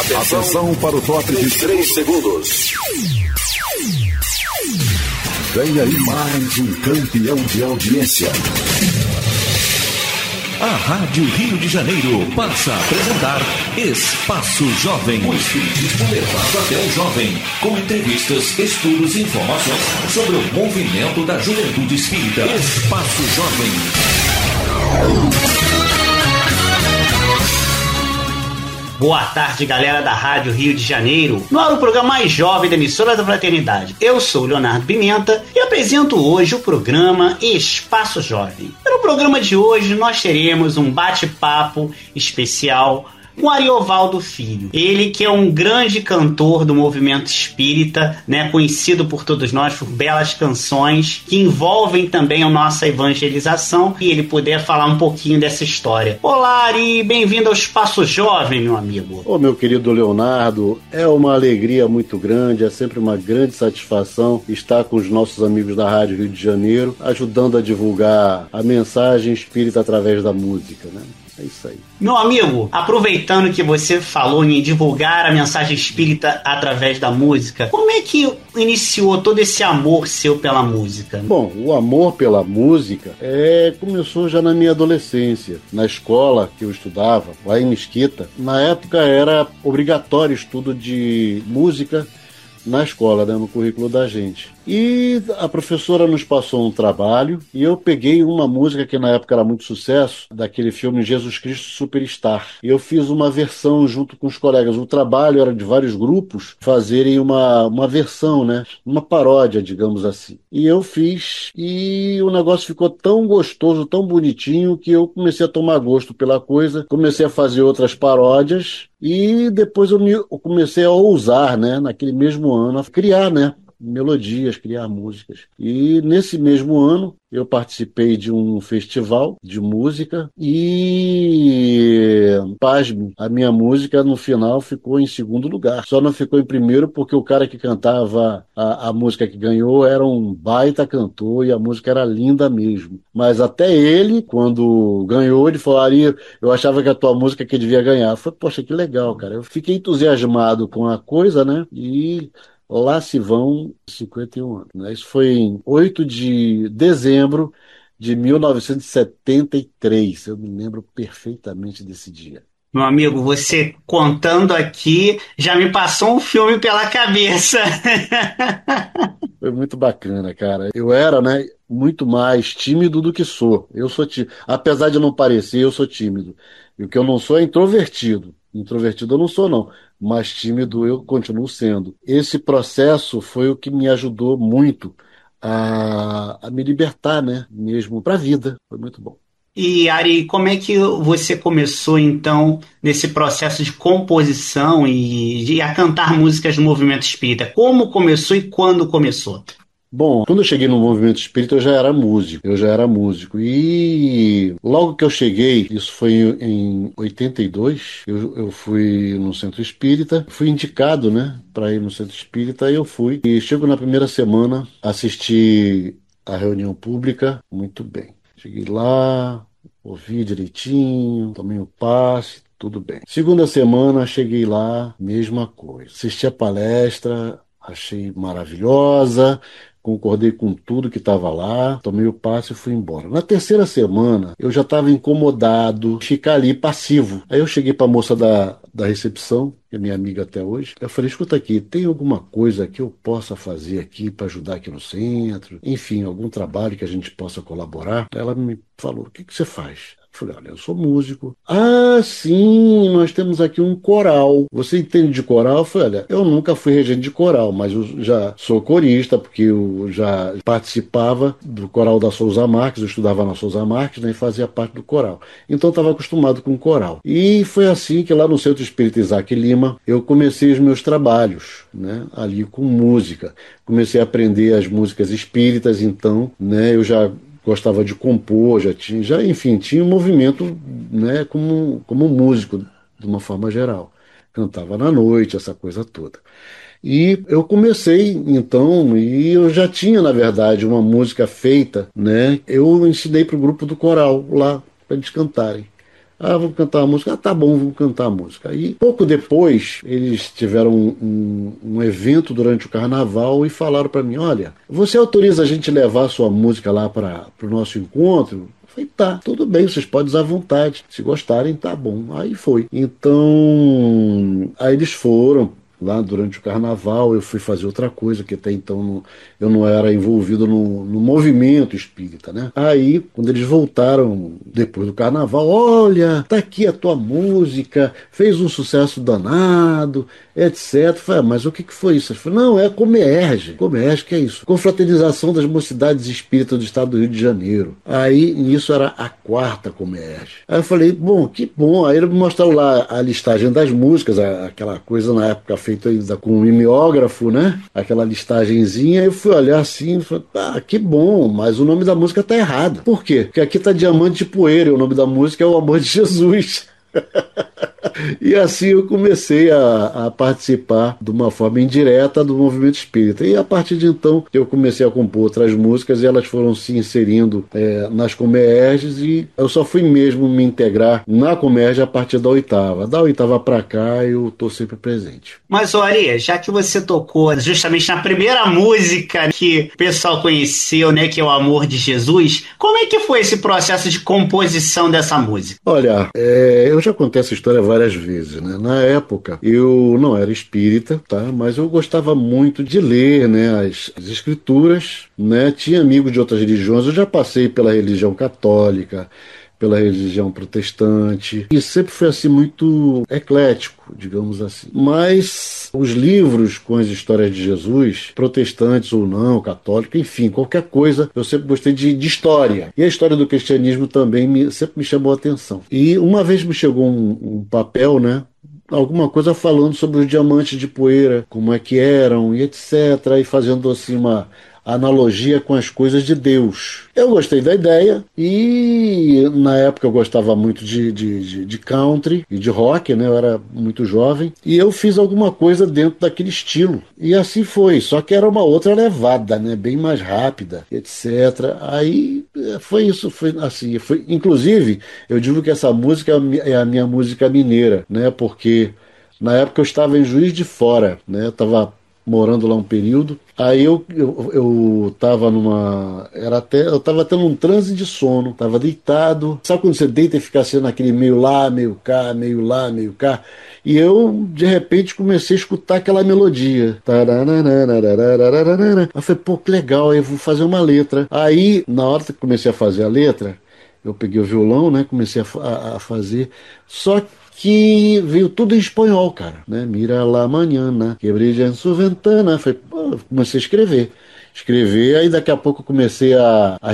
Atenção para o top de 3 segundos. Vem aí mais um campeão de audiência. A Rádio Rio de Janeiro passa a apresentar Espaço Jovem. O espiritismo levado até o jovem, com entrevistas, estudos e informações sobre o movimento da juventude espírita. Espaço Jovem. Boa tarde, galera da Rádio Rio de Janeiro. No ar, o programa mais jovem da emissora da Fraternidade. Eu sou o Leonardo Pimenta e apresento hoje o programa Espaço Jovem. No programa de hoje, nós teremos um bate-papo especial com Ariovaldo Filho. Ele que é um grande cantor do movimento espírita, né, conhecido por todos nós por belas canções que envolvem também a nossa evangelização, e ele puder falar um pouquinho dessa história. Olá, Ari, bem-vindo ao Espaço Jovem, meu amigo. Ô, meu querido Leonardo, é uma alegria muito grande, é sempre uma grande satisfação estar com os nossos amigos da Rádio Rio de Janeiro, ajudando a divulgar a mensagem espírita através da música, né? É isso aí. Meu amigo, aproveitando que você falou em divulgar a mensagem espírita através da música, como é que iniciou todo esse amor seu pela música? Bom, o amor pela música começou já na minha adolescência. Na escola que eu estudava, lá em Mesquita, na época era obrigatório estudo de música na escola, né, no currículo da gente. E a professora nos passou um trabalho e eu peguei uma música que na época era muito sucesso, daquele filme Jesus Cristo Superstar. E eu fiz uma versão junto com os colegas. O trabalho era de vários grupos fazerem uma versão, né, uma paródia, digamos assim. E eu fiz e o negócio ficou tão gostoso, tão bonitinho, que eu comecei a tomar gosto pela coisa, comecei a fazer outras paródias e depois eu comecei a ousar, né, naquele mesmo ano, a criar, né, melodias, criar músicas. E nesse mesmo ano eu participei de um festival de música e, pasme, a minha música no final ficou em segundo lugar. Só não ficou em primeiro porque o cara que cantava a música que ganhou era um baita cantor e a música era linda mesmo. Mas até ele, quando ganhou, ele falou: Ari, eu achava que a tua música que devia ganhar. Eu falei: poxa, que legal, cara. Eu fiquei entusiasmado com a coisa, né? E lá se vão 51 anos. Né? Isso foi em 8 de dezembro de 1973. Eu me lembro perfeitamente desse dia. Meu amigo, você contando aqui já me passou um filme pela cabeça. Foi muito bacana, cara. Eu era, né, muito mais tímido do que sou. Eu sou tímido. Apesar de não parecer, eu sou tímido. E o que eu não sou é introvertido. Introvertido eu não sou, não. Mas tímido eu continuo sendo. Esse processo foi o que me ajudou muito a me libertar, né? Mesmo para a vida. Foi muito bom. E, Ari, como é que você começou, então, nesse processo de composição e a cantar músicas do movimento espírita? Como começou e quando começou? Bom, quando eu cheguei no movimento espírita eu já era músico, e logo que eu cheguei, isso foi em 82, eu fui no centro espírita, fui indicado, né, para ir no centro espírita, e eu fui, e chego na primeira semana, assisti a reunião pública, muito bem, cheguei lá, ouvi direitinho, tomei o passe, tudo bem. Segunda semana, cheguei lá, mesma coisa, assisti a palestra, achei maravilhosa, concordei com tudo que estava lá, tomei o passe e fui embora. Na terceira semana, eu já estava incomodado, ficar ali passivo. Aí eu cheguei para a moça da recepção, que é minha amiga até hoje. Eu falei: escuta aqui, tem alguma coisa que eu possa fazer aqui para ajudar aqui no centro? Enfim, algum trabalho que a gente possa colaborar? Ela me falou: o que você faz? Eu falei: olha, eu sou músico. Ah, sim, nós temos aqui um coral. Você entende de coral? Eu falei: olha, eu nunca fui regente de coral, mas eu já sou corista, porque eu já participava do coral da Souza Marques, eu estudava na Souza Marques, né, e fazia parte do coral. Então eu estava acostumado com coral. E foi assim que lá no Centro Espírita Isaac Lima, eu comecei os meus trabalhos, né, ali com música. Comecei a aprender as músicas espíritas, então, né, eu já gostava de compor, enfim, tinha um movimento, né, como músico, de uma forma geral. Cantava na noite, essa coisa toda. E eu comecei, então, e eu já tinha, na verdade, uma música feita, né? Eu ensinei para o grupo do coral lá, para eles cantarem. Ah, vamos cantar uma música. Ah, tá bom, vamos cantar a música. Aí, pouco depois, eles tiveram um evento durante o carnaval e falaram para mim: olha, você autoriza a gente levar a sua música lá para o nosso encontro? Eu falei, tá, tudo bem, vocês podem usar à vontade. Se gostarem, tá bom. Aí foi. Então, aí eles foram. Lá durante o carnaval eu fui fazer outra coisa, que até então eu não era envolvido no movimento espírita, né? Aí, quando eles voltaram depois do carnaval, olha, tá aqui a tua música, fez um sucesso danado, etc. Eu falei, mas o que foi isso? Eu falei, não, é Comerge. Comerge, que é isso? Confraternização das Mocidades Espíritas do Estado do Rio de Janeiro. Aí, nisso era a quarta Comerge. Aí eu falei, bom, que bom. Aí eles me mostraram lá a listagem das músicas, aquela coisa na época feita ainda com um mimeógrafo, né? Aquela listagenzinha. Eu fui olhar assim e falei, que bom, mas o nome da música tá errado. Por quê? Porque aqui tá Diamante de Poeira e o nome da música é O Amor de Jesus. E assim eu comecei a participar de uma forma indireta do movimento espírita. E a partir de então eu comecei a compor outras músicas e elas foram se inserindo nas Comerges, e eu só fui mesmo me integrar na Comerge a partir da oitava. Da oitava para cá eu estou sempre presente. Mas, Ari, já que você tocou justamente na primeira música que o pessoal conheceu, né, que é O Amor de Jesus, como é que foi esse processo de composição dessa música? Olha, eu já contei essa história várias vezes, né? Na época, eu não era espírita, tá? Mas eu gostava muito de ler, né, as escrituras, né? Tinha amigos de outras religiões, eu já passei pela religião católica, pela religião protestante, e sempre foi assim muito eclético, digamos assim. Mas os livros com as histórias de Jesus, protestantes ou não, católicos, enfim, qualquer coisa, eu sempre gostei de história. E a história do cristianismo também sempre me chamou a atenção. E uma vez me chegou um papel, né, alguma coisa falando sobre os diamantes de poeira, como é que eram e etc, e fazendo assim uma analogia com as coisas de Deus. Eu gostei da ideia e na época eu gostava muito de country e de rock, né? Eu era muito jovem e eu fiz alguma coisa dentro daquele estilo. E assim foi, só que era uma outra levada, né? Bem mais rápida, etc. Aí foi isso, foi assim. Foi, inclusive, eu digo que essa música é a minha música mineira, né? Porque na época eu estava em Juiz de Fora, né? Eu estava morando lá um período. Aí eu tava numa. Eu tava tendo um transe de sono, tava deitado. Sabe quando você deita e fica assim naquele meio lá, meio cá, meio lá, meio cá? E eu, de repente, comecei a escutar aquela melodia. Aí eu falei, pô, que legal, aí eu vou fazer uma letra. Aí, na hora que comecei a fazer a letra, eu peguei o violão, né? Comecei a fazer. Só que veio tudo em espanhol, cara, né? Mira la mañana, que brilha en su ventana. Falei, pô, comecei a escrever. Escrever, aí daqui a pouco eu comecei a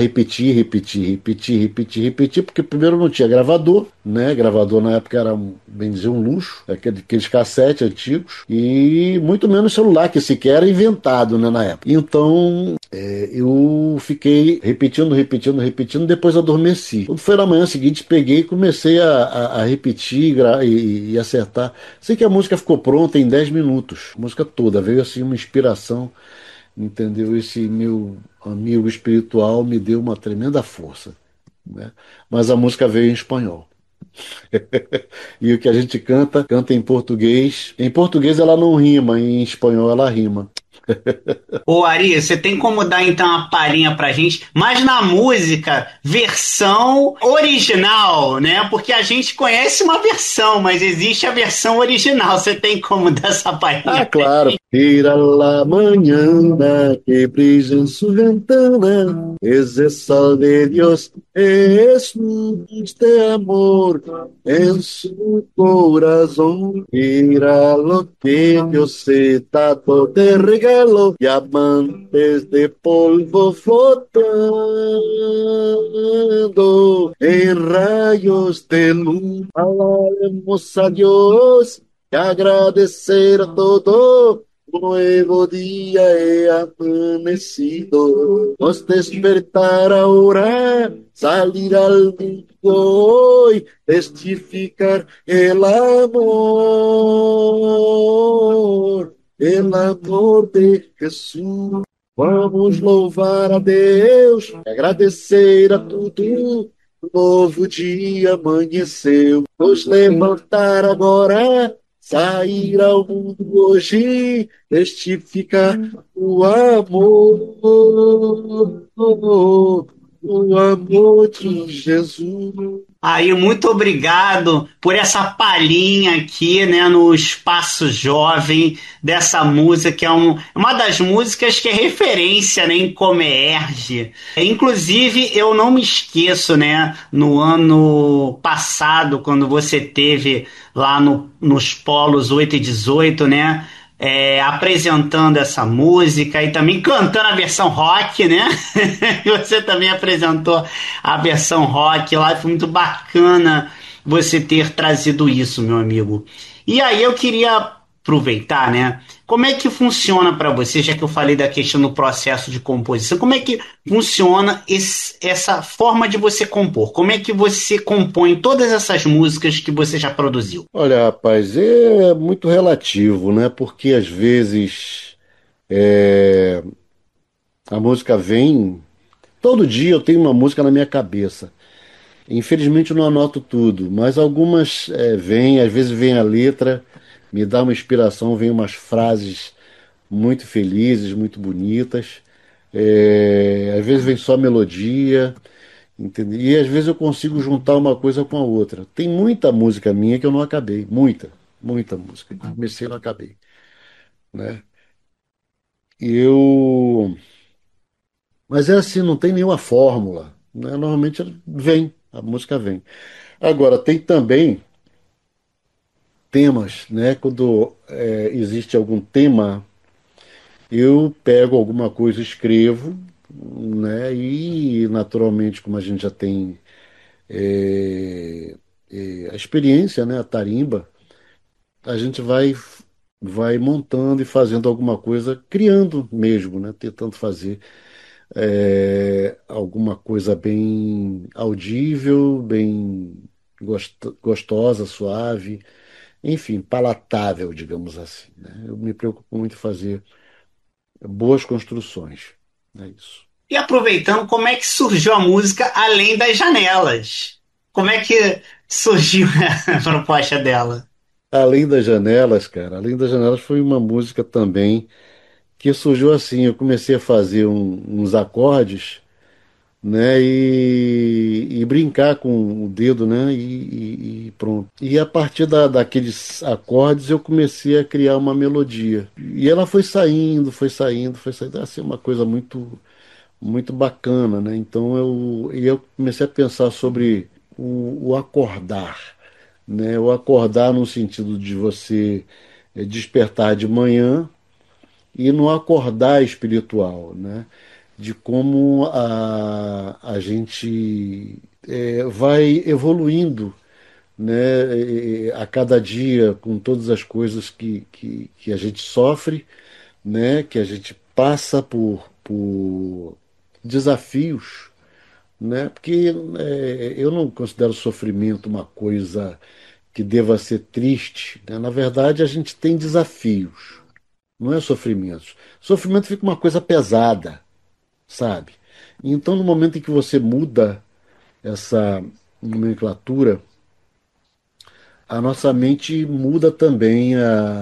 repetir, porque primeiro não tinha gravador, né? Gravador na época era, bem dizer, um luxo, aqueles cassetes antigos, e muito menos celular, que sequer era inventado, né, na época. Então, eu fiquei repetindo, depois adormeci. Quando foi na manhã seguinte, peguei e comecei a repetir e acertar. Sei que a música ficou pronta em 10 minutos, a música toda, veio assim uma inspiração, entendeu? Esse meu amigo espiritual me deu uma tremenda força, né? Mas a música veio em espanhol. E o que a gente canta em português. Em português ela não rima, em espanhol ela rima. Ô, Ari, você tem como dar então uma palhinha pra gente, mas na música, versão original, né? Porque a gente conhece uma versão, mas existe a versão original. Você tem como dar essa palhinha? Ah, claro. Mira la mañana que brilla en su ventana, ese sol de Dios, es luz de amor en su corazón. Mira lo que Dios se trató de regalo, diamantes de polvo flotando en rayos de luz. Alabemos a Dios y agradecer a todo. Nuevo día he amanecido, nos despertar ahora, salir al mundo hoy, testificar el amor de Jesús. Vamos louvar a Deus, agradecer a tudo Novo dia amanheceu, nos levantar agora, sair ao mundo hoje, testificar o amor, o amor de Jesus. Aí, muito obrigado por essa palhinha aqui, né, no Espaço Jovem, dessa música, que é uma das músicas que é referência, né, em Comerge. Inclusive, eu não me esqueço, né, no ano passado, quando você teve lá nos Polos 8 e 18, né, apresentando essa música e também cantando a versão rock, né? Você também apresentou a versão rock lá, foi muito bacana você ter trazido isso, meu amigo. E aí eu queria aproveitar, né? Como é que funciona para você, já que eu falei da questão do processo de composição, como é que funciona essa forma de você compor? Como é que você compõe todas essas músicas que você já produziu? Olha, rapaz, é muito relativo, né? Porque às vezes é, a música vem. Todo dia eu tenho uma música na minha cabeça. Infelizmente eu não anoto tudo, mas algumas vêm, às vezes vem a letra, me dá uma inspiração, vem umas frases muito felizes, muito bonitas. Às vezes vem só melodia, entendeu? E às vezes eu consigo juntar uma coisa com a outra. Tem muita música minha que eu não acabei, muita música. Comecei e não acabei, né? E eu, mas é assim, não tem nenhuma fórmula, né? Normalmente vem, a música vem. Agora tem também temas, né? Quando existe algum tema, eu pego alguma coisa, escrevo, né? E naturalmente, como a gente já tem é, a experiência, né? A tarimba, a gente vai montando e fazendo alguma coisa, criando mesmo, né? Tentando fazer alguma coisa bem audível, bem gostosa, suave, enfim, palatável, digamos assim, né? Eu me preocupo muito em fazer boas construções. É isso. E aproveitando, como é que surgiu a música Além das Janelas? Como é que surgiu a proposta dela? Além das Janelas, cara, Além das Janelas foi uma música também que surgiu assim. Eu comecei a fazer uns acordes, né, e brincar com o dedo, né, e pronto. E a partir daqueles acordes eu comecei a criar uma melodia. E ela foi saindo, foi saindo, foi saindo, assim, uma coisa muito bacana, né? Então eu comecei a pensar sobre o acordar, né? O acordar no sentido de você despertar de manhã e no acordar espiritual, né? De como a gente vai evoluindo, né? A cada dia com todas as coisas que a gente sofre, né? Que a gente passa por desafios, né? Porque eu não considero sofrimento uma coisa que deva ser triste, né? Na verdade, a gente tem desafios, não é sofrimento. Sofrimento fica uma coisa pesada, sabe? Então, no momento em que você muda essa nomenclatura, a nossa mente muda também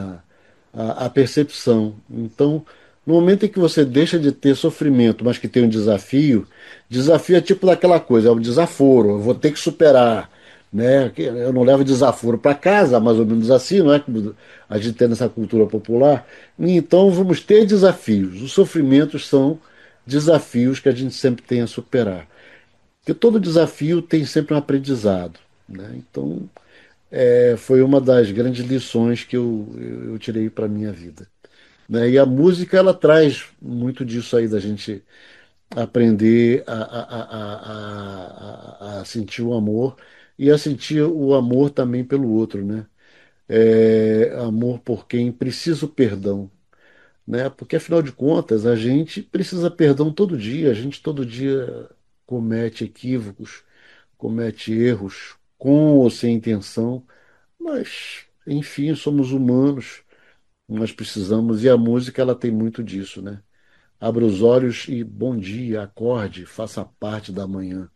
a percepção. Então, no momento em que você deixa de ter sofrimento, mas que tem um desafio, desafio é tipo daquela coisa, é um desaforo, eu vou ter que superar. Né? Eu não levo desaforo para casa, mais ou menos assim, não é? Como a gente tem nessa cultura popular. Então, vamos ter desafios. Os sofrimentos são desafios que a gente sempre tem a superar. Porque todo desafio tem sempre um aprendizado. Né? Então, foi uma das grandes lições que eu tirei para a minha vida. Né? E a música, ela traz muito disso aí, da gente aprender a sentir o amor e a sentir o amor também pelo outro, né? Amor por quem precisa o perdão, né? Porque afinal de contas a gente precisa perdão todo dia, a gente todo dia comete equívocos, comete erros com ou sem intenção, mas enfim, somos humanos, nós precisamos, e a música ela tem muito disso, né? Abra os olhos e bom dia, acorde, faça parte da manhã.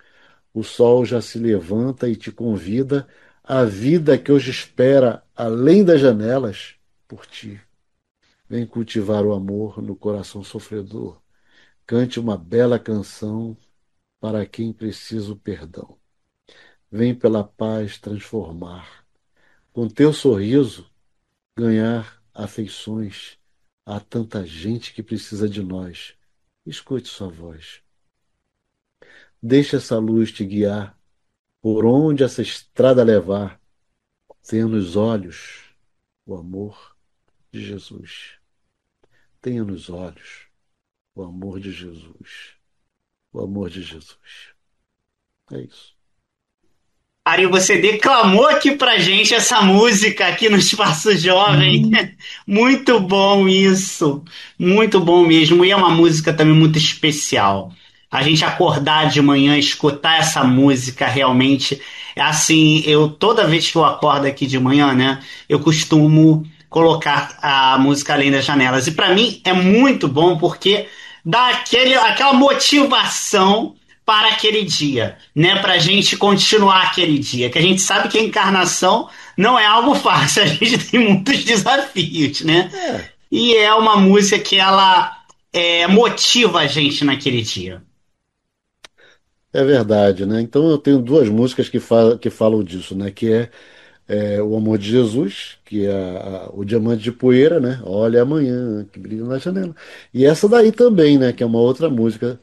O sol já se levanta e te convida à vida que hoje espera além das janelas por ti. Vem cultivar o amor no coração sofredor. Cante uma bela canção para quem precisa o perdão. Vem pela paz transformar. Com teu sorriso, ganhar afeições. Há tanta gente que precisa de nós. Escute sua voz. Deixa essa luz te guiar por onde essa estrada levar. Tenha nos olhos o amor de Jesus. Tenha nos olhos o amor de Jesus. O amor de Jesus. É isso. Ari, você declamou aqui pra gente essa música aqui no Espaço Jovem. Muito bom isso. Muito bom mesmo. E é uma música também muito especial. A gente acordar de manhã, escutar essa música realmente. É assim, eu toda vez que eu acordo aqui de manhã, né, eu costumo colocar a música Além das Janelas. E para mim é muito bom porque dá aquela motivação para aquele dia, né? Para a gente continuar aquele dia, que a gente sabe que a encarnação não é algo fácil, a gente tem muitos desafios, né? É, E é uma música que ela motiva a gente naquele dia. é verdade, né? Então eu tenho duas músicas que falam disso, né? Que é O Amor de Jesus, que é o Diamante de Poeira, né? Olha amanhã, que brilha na janela. E essa daí também, né? Que é uma outra música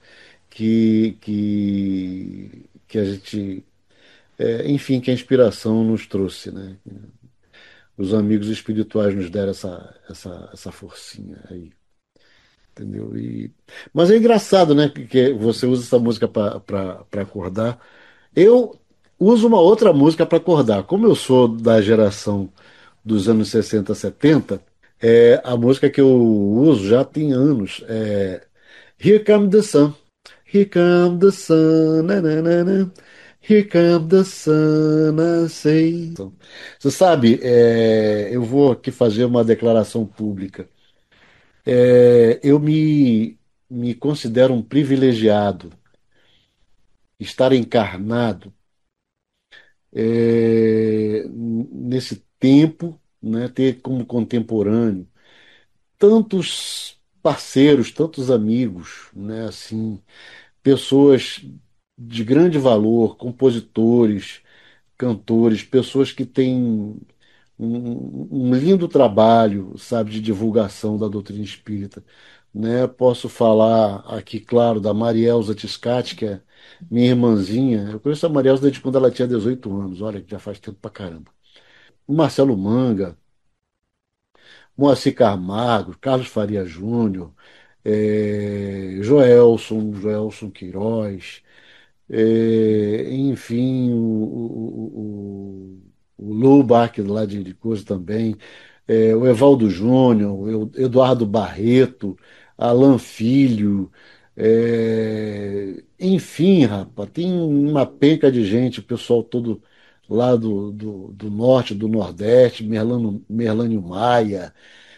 que a gente, enfim, que a inspiração nos trouxe, né? Os amigos espirituais nos deram essa forcinha aí, entendeu? Mas é engraçado, né? Que você usa essa música para acordar. Eu uso uma outra música para acordar. Como eu sou da geração dos anos 60, 70, a música que eu uso já tem anos. Here Come the Sun. Here come the sun. Na, na, na, na. Here come the sun, I say. Você sabe, eu vou aqui fazer uma declaração pública. Eu me considero um privilegiado estar encarnado nesse tempo, né, ter como contemporâneo tantos parceiros, tantos amigos, né, assim, pessoas de grande valor, compositores, cantores, pessoas que têm um lindo trabalho, sabe, de divulgação da doutrina espírita, né? Posso falar aqui, claro, da Marielza Tiscati, que é minha irmãzinha. Eu conheço a Marielza desde quando ela tinha 18 anos, olha, que já faz tempo pra caramba. O Marcelo Manga, Moacir Camargo, Carlos Faria Júnior, Joelson Queiroz, enfim, o Lubac lá de coisa também, o Evaldo Júnior, o Eduardo Barreto, Alan Filho, enfim, rapaz, tem uma penca de gente, o pessoal todo lá do norte, do nordeste, Merlânio Maia,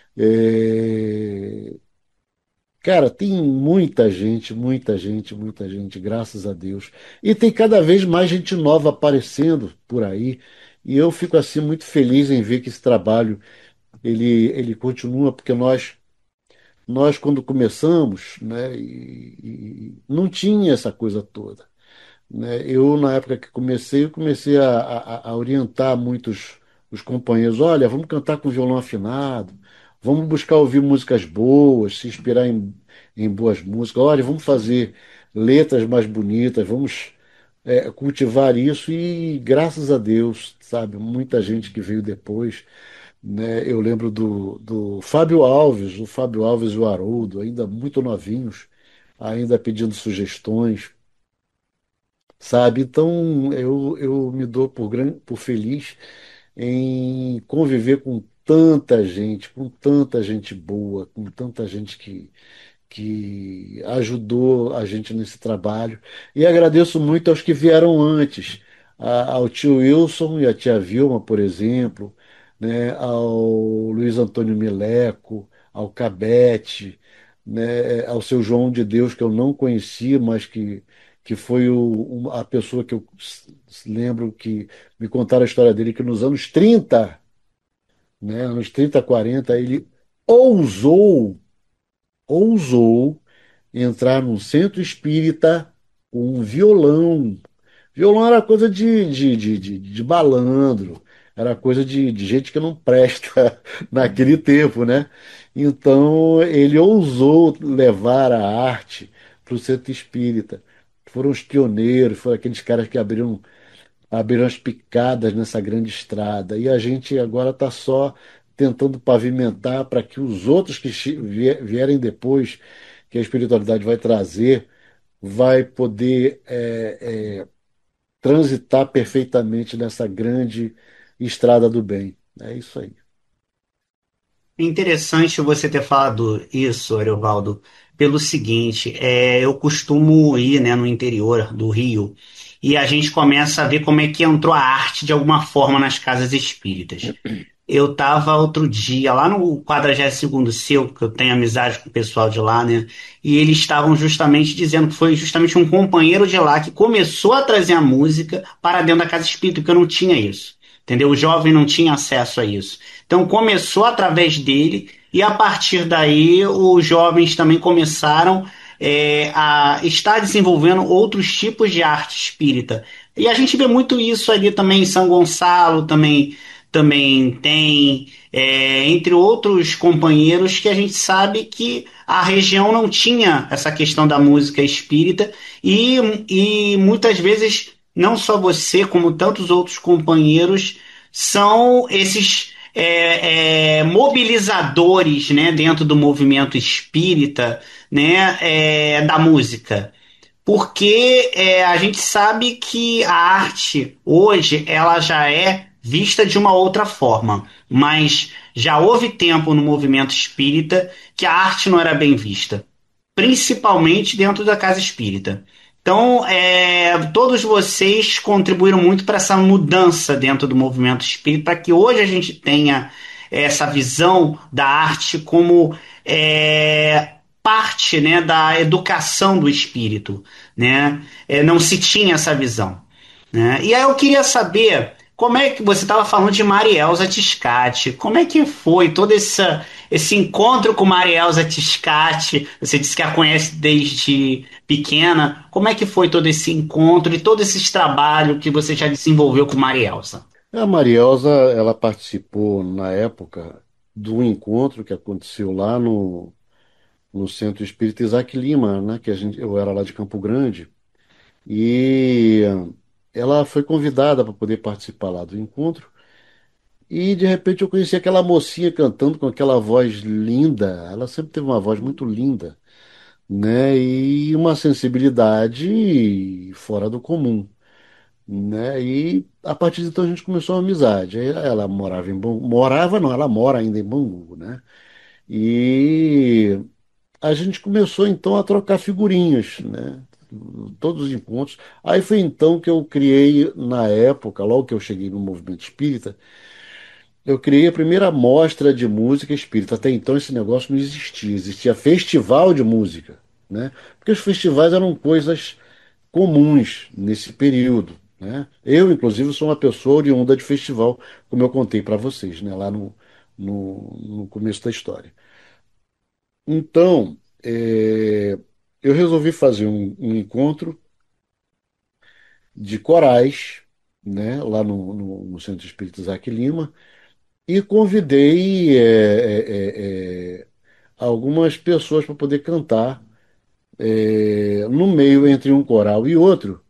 é, cara, tem muita gente, muita gente, muita gente, graças a Deus. E tem cada vez mais gente nova aparecendo por aí. E eu fico assim muito feliz em ver que esse trabalho ele continua, porque nós quando começamos, né, e não tinha essa coisa toda, né? Eu, na época que comecei, eu comecei a orientar muitos os companheiros. Olha, vamos cantar com violão afinado, vamos buscar ouvir músicas boas, se inspirar em boas músicas. Olha, vamos fazer letras mais bonitas, vamos cultivar isso e, graças a Deus, sabe, muita gente que veio depois, né? Eu lembro do Fábio Alves, o Fábio Alves e o Haroldo, ainda muito novinhos, ainda pedindo sugestões, sabe? Então eu me dou por feliz em conviver com tanta gente boa, com tanta gente que ajudou a gente nesse trabalho. E agradeço muito aos que vieram antes, ao tio Wilson e à tia Vilma, por exemplo, né? Ao Luiz Antônio Mileco, ao Cabete, né? Ao seu João de Deus, que eu não conhecia, mas que foi a pessoa que eu lembro que me contaram a história dele, que nos anos 30, né, anos 30, 40, ele ousou entrar num centro espírita com um violão. Violão era coisa de malandro, era coisa de gente que não presta naquele tempo, né? Então ele ousou levar a arte para o centro espírita. Foram os pioneiros, foram aqueles caras que abriram as picadas nessa grande estrada. E a gente agora está só tentando pavimentar para que os outros que vierem depois, que a espiritualidade vai trazer, vai poder transitar perfeitamente nessa grande estrada do bem. É isso aí. Interessante você ter falado isso, Ariovaldo, pelo seguinte, eu costumo ir, né, no interior do Rio e a gente começa a ver como é que entrou a arte de alguma forma nas casas espíritas. Eu estava outro dia lá no 42º Seu, que eu tenho amizade com o pessoal de lá, né? E eles estavam justamente dizendo que foi justamente um companheiro de lá que começou a trazer a música para dentro da casa espírita, porque eu não tinha isso. Entendeu? O jovem não tinha acesso a isso. Então começou através dele, e a partir daí os jovens também começaram a estar desenvolvendo outros tipos de arte espírita. E a gente vê muito isso ali também em São Gonçalo, também tem, entre outros companheiros, que a gente sabe que a região não tinha essa questão da música espírita, e muitas vezes, não só você, como tantos outros companheiros, são esses mobilizadores, né, dentro do movimento espírita, né, da música. Porque a gente sabe que a arte hoje ela já é vista de uma outra forma, mas já houve tempo no movimento espírita que a arte não era bem vista, principalmente dentro da casa espírita. Então, todos vocês contribuíram muito para essa mudança dentro do movimento espírita, para que hoje a gente tenha essa visão da arte como parte, né, da educação do espírito, né? Não se tinha essa visão, né? E aí eu queria saber como é que você estava falando de Marielza Tiscati, como é que foi todo esse encontro com Marielza Tiscati? Você disse que a conhece desde pequena. Como é que foi todo esse encontro e todo esse trabalho que você já desenvolveu com Marielza? A Marielza, ela participou na época do encontro que aconteceu lá no Centro Espírita Isaac Lima, né, que eu era lá de Campo Grande, e ela foi convidada para poder participar lá do encontro, e de repente eu conheci aquela mocinha cantando com aquela voz linda. Ela sempre teve uma voz muito linda, né, e uma sensibilidade fora do comum, né, e a partir de então a gente começou uma amizade. Aí ela morava em Bangu, morava não, ela mora ainda em Bangu, né, e a gente começou então a trocar figurinhas, né? Todos os encontros. Aí foi então que eu criei, na época, logo que eu cheguei no movimento espírita, eu criei a primeira mostra de música espírita. Até então esse negócio não existia. Existia festival de música, né? Porque os festivais eram coisas comuns nesse período, né? Eu, inclusive, sou uma pessoa oriunda de festival, como eu contei para vocês, né? Lá no começo da história. Então, eu resolvi fazer um encontro de corais, né, lá no Centro Espírita Isaac Lima, e convidei algumas pessoas para poder cantar, no meio entre um coral e outro,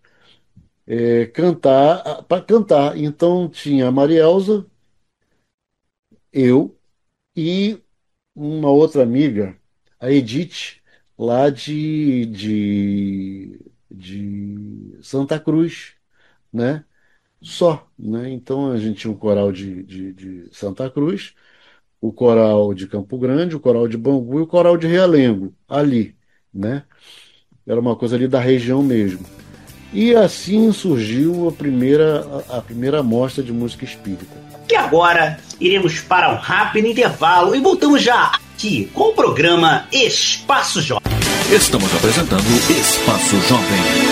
cantar para cantar. Então tinha a Marielza, eu e uma outra amiga, a Edith, lá de Santa Cruz, né? Só, né? Então a gente tinha um coral de Santa Cruz, o coral de Campo Grande, o coral de Bangu e o coral de Realengo, ali, né? Era uma coisa ali da região mesmo. E assim surgiu a primeira mostra de música espírita. E agora iremos para um rápido intervalo e voltamos já aqui com o programa Espaço Jovem. Estamos apresentando Espaço Jovem.